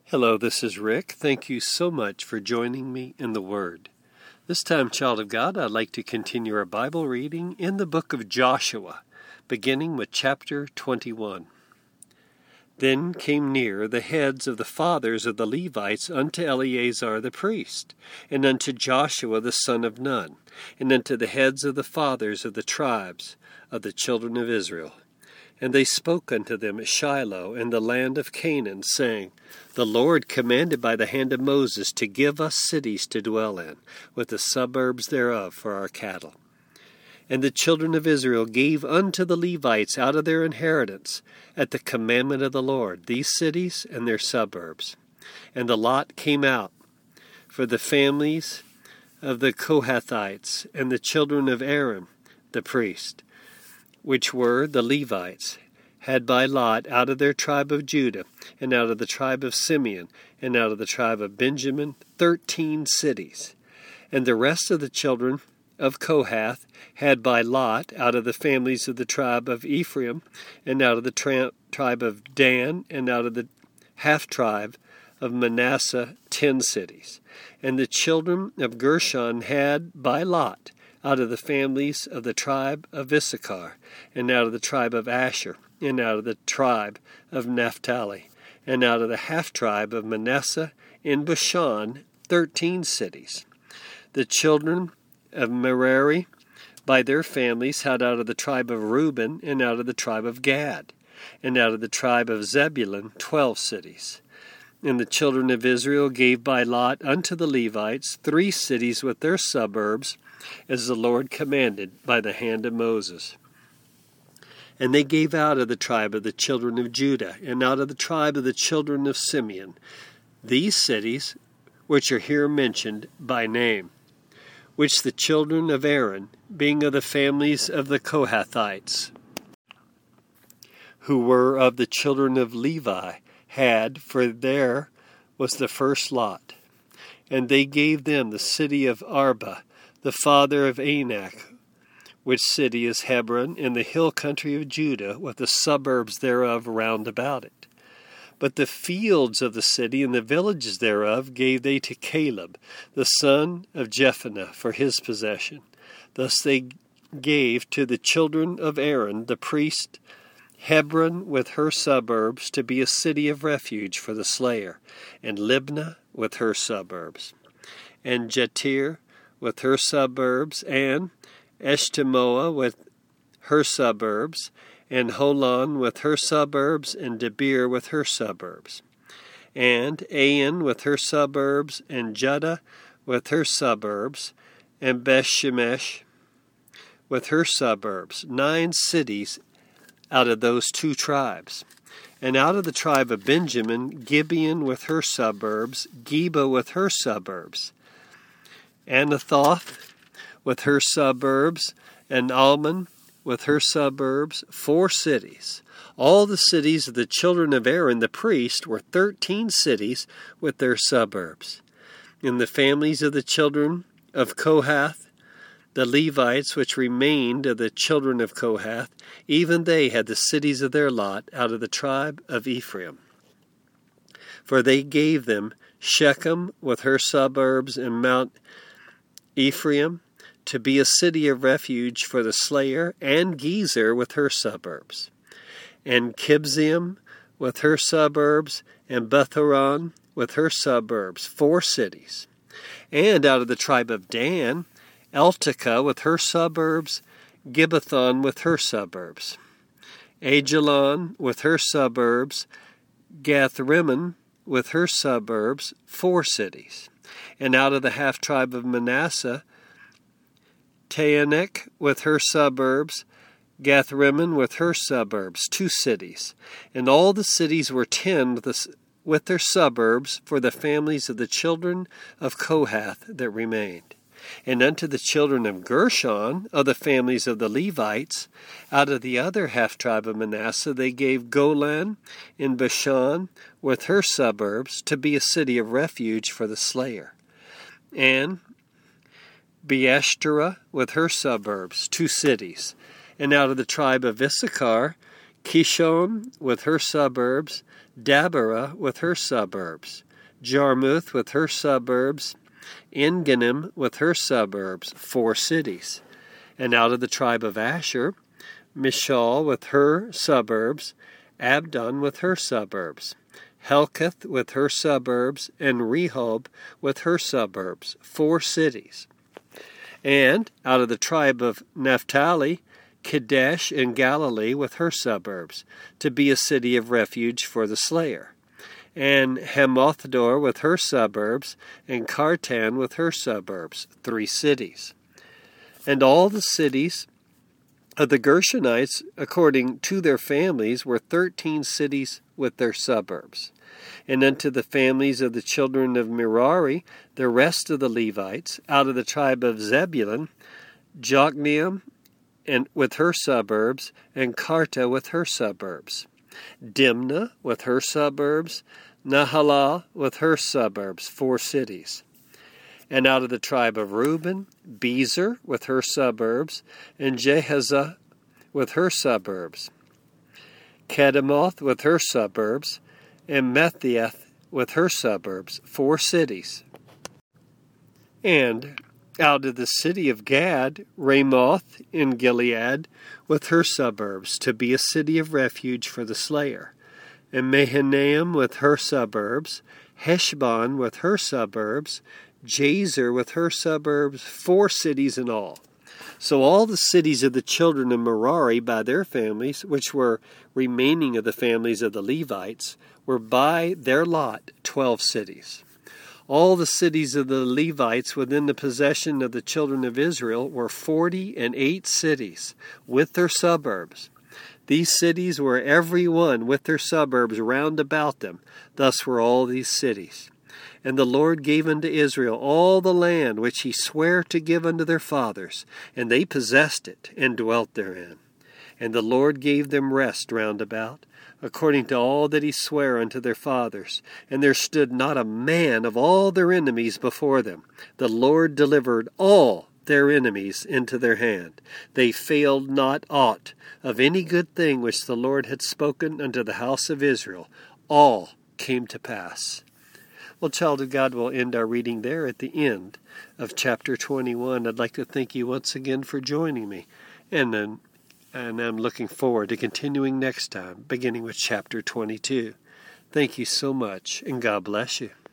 Hello, this is Rick. Thank you so much for joining me in the Word. This time, child of God, I'd like to continue our Bible reading in the book of Joshua, beginning with chapter 21. Then came near the heads of the fathers of the Levites unto Eleazar the priest, and unto Joshua the son of Nun, and unto the heads of the fathers of the tribes of the children of Israel. And they spoke unto them at Shiloh in the land of Canaan, saying, The Lord commanded by the hand of Moses to give us cities to dwell in, with the suburbs thereof for our cattle. And the children of Israel gave unto the Levites out of their inheritance, at the commandment of the Lord, these cities and their suburbs. And the lot came out for the families of the Kohathites and the children of Aaron the priest, which were the Levites, had by lot out of their tribe of Judah, and out of the tribe of Simeon, and out of the tribe of Benjamin, 13 cities. And the rest of the children of Kohath had by lot out of the families of the tribe of Ephraim, and out of the tribe of Dan, and out of the half-tribe of Manasseh, 10 cities. And the children of Gershon had by lot out of the families of the tribe of Issachar, and out of the tribe of Asher, and out of the tribe of Naphtali, and out of the half-tribe of Manasseh in Bashan, 13 cities. The children of Merari by their families had out of the tribe of Reuben, and out of the tribe of Gad, and out of the tribe of Zebulun, 12 cities. And the children of Israel gave by lot unto the Levites 3 cities with their suburbs, as the Lord commanded by the hand of Moses. And they gave out of the tribe of the children of Judah, and out of the tribe of the children of Simeon, these cities, which are here mentioned by name, which the children of Aaron, being of the families of the Kohathites, who were of the children of Levi, had, for there was the first lot. And they gave them the city of Arba, the father of Anak, which city is Hebron, in the hill country of Judah, with the suburbs thereof round about it. But the fields of the city and the villages thereof gave they to Caleb, the son of Jephunneh, for his possession. Thus they gave to the children of Aaron, the priest, Hebron with her suburbs, to be a city of refuge for the slayer, and Libnah with her suburbs, and Jatir with her suburbs, and Eshtemoa with her suburbs, and Holon with her suburbs, and Debir with her suburbs, and Ain with her suburbs, and Judah with her suburbs, and Bethshemesh with her suburbs, 9 cities out of those 2 tribes. And out of the tribe of Benjamin, Gibeon with her suburbs, Geba with her suburbs, Anathoth with her suburbs, and Almon with her suburbs, 4 cities. All the cities of the children of Aaron the priest were 13 cities with their suburbs. In the families of the children of Kohath, the Levites which remained of the children of Kohath, even they had the cities of their lot out of the tribe of Ephraim. For they gave them Shechem with her suburbs, and Mount Ephraim to be a city of refuge for the slayer, and Gezer with her suburbs, and Kibzium with her suburbs, and Bethhoron with her suburbs, 4 cities. And out of the tribe of Dan, Eltekeh with her suburbs, Gibbethon with her suburbs, Ajalon with her suburbs, Gathrimmon with her suburbs, 4 cities. And out of the half-tribe of Manasseh, Taanach with her suburbs, Gathrimmon with her suburbs, 2 cities. And all the cities were 10 with their suburbs for the families of the children of Kohath that remained. And unto the children of Gershon, of the families of the Levites, out of the other half-tribe of Manasseh, they gave Golan in Bashan with her suburbs to be a city of refuge for the slayer, and Beeshterah with her suburbs, 2 cities. And out of the tribe of Issachar, Kishon with her suburbs, Dabarah with her suburbs, Jarmuth with her suburbs, Engannim with her suburbs, 4 cities. And out of the tribe of Asher, Mishal with her suburbs, Abdon with her suburbs, Helkath with her suburbs, and Rehob with her suburbs, 4 cities. And out of the tribe of Naphtali, Kadesh in Galilee with her suburbs, to be a city of refuge for the slayer. And Hamothdor with her suburbs, and Kartan with her suburbs, 3 cities. And all the cities of the Gershonites, according to their families, were 13 cities with their suburbs. And unto the families of the children of Merari, the rest of the Levites, out of the tribe of Zebulun, Jokneam and with her suburbs, and Karta with her suburbs, Dimnah with her suburbs, Nahalah with her suburbs, 4 cities. And out of the tribe of Reuben, Bezer with her suburbs, and Jehazah with her suburbs, Kedemoth with her suburbs, and Methiath with her suburbs, 4 cities. And out of the city of Gad, Ramoth in Gilead with her suburbs, to be a city of refuge for the slayer. And Mahanaim with her suburbs, Heshbon with her suburbs, Jazer with her suburbs, 4 cities in all. So all the cities of the children of Merari by their families, which were remaining of the families of the Levites, were by their lot 12 cities. All the cities of the Levites within the possession of the children of Israel were 48 cities with their suburbs. These cities were every one with their suburbs round about them. Thus were all these cities. And the Lord gave unto Israel all the land which he sware to give unto their fathers, and they possessed it, and dwelt therein. And the Lord gave them rest round about, according to all that he sware unto their fathers. And there stood not a man of all their enemies before them. The Lord delivered all their enemies into their hand. They failed not aught of any good thing which the Lord had spoken unto the house of Israel. All came to pass. Well, child of God, we'll end our reading there at the end of chapter 21. I'd like to thank you once again for joining me. And I'm looking forward to continuing next time, beginning with chapter 22. Thank you so much, and God bless you.